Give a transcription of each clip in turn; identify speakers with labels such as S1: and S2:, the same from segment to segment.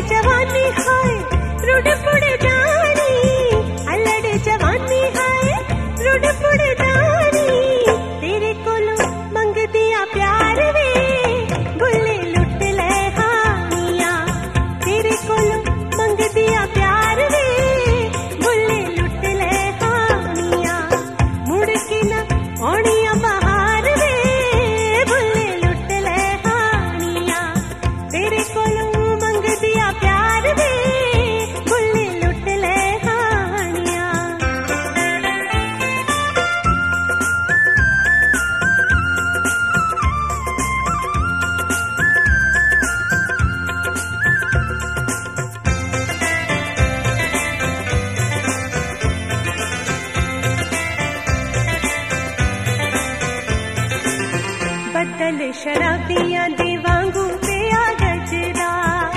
S1: जवानी हाय रुड़ पुड़ जानी, अल्लड़ जवानी हाय रुड़ पुड़ जानी, तेरे कोलों मंग दिया प्यार वे बुल्ले लुट ले हानिया, तेरे कोलों मंग दिया प्यार वे बुल्ले लुट ले हानिया, मुड़ के ना औनिया बहार वे बुल्ले लुट ले हानिया, तेरे कोलों मंग दिया प्यार वे बुल्ले लुट ले हानिया। बदल शराबियां दे वांगू पे आ गजरा,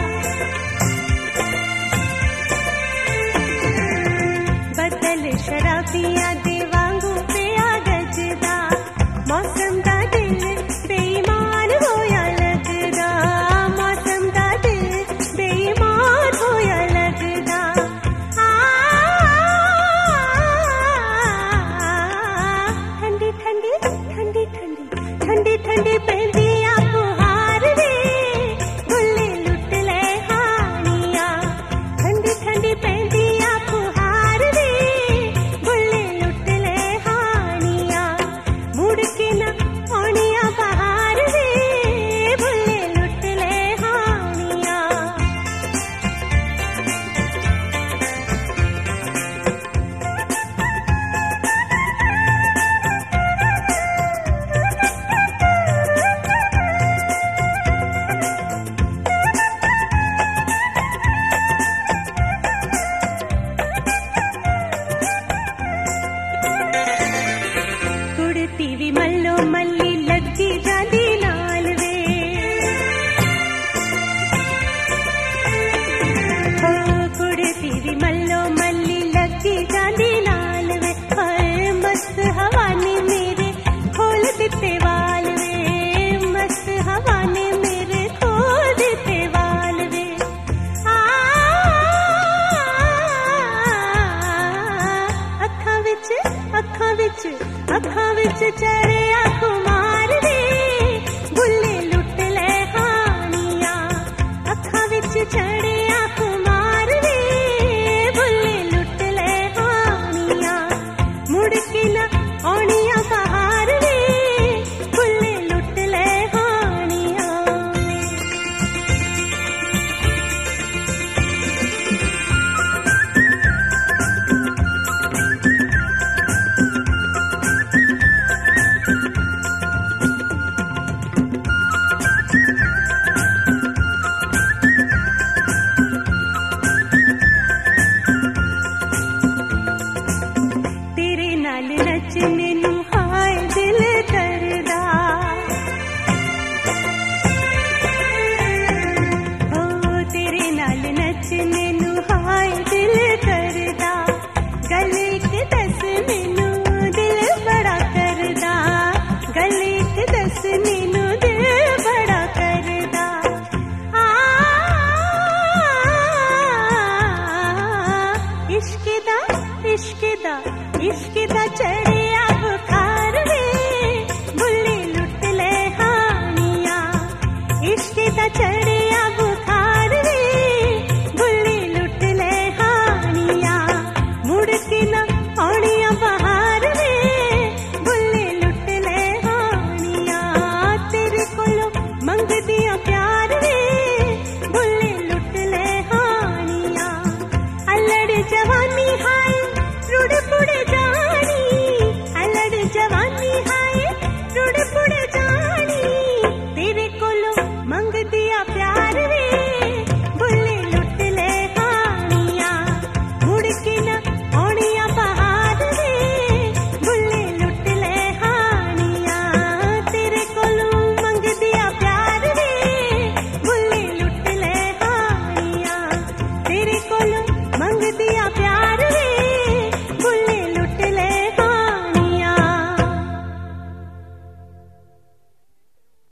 S1: बदल शराबियां दे वांगू पे आ गजरा, मौसम दा दिल बेईमान होया लगदा, मौसम दा दिल बेईमान होया लगदा, ठंडी ठंडी ठंडी ठंडी ठंडी ठंडी पेंदिया फुहार वे बुल्ले लुट ले हानिया, ठंडी ठंडी पेंदिया फुहार वे बुल्ले लुट ले हानिया, मुड़ के ना औनिया बहार वे बुल्ले लुट ले हानिया। कुड़ती भी मल्लो मल्ली लगी जादी नाल वे, हो कुड़ती भी मल्लो मल्ली लगी जादी नाल वे, हर मस्त हवा ने मेरे खोल दिते वाल वे, मस्त हवा ने मेरे खोल दिते वाल वे, अखां विच अखां विच अखां विच चढ़िया कुमार वे बुल्ले लुट ले हानिया, अखां विच चढ़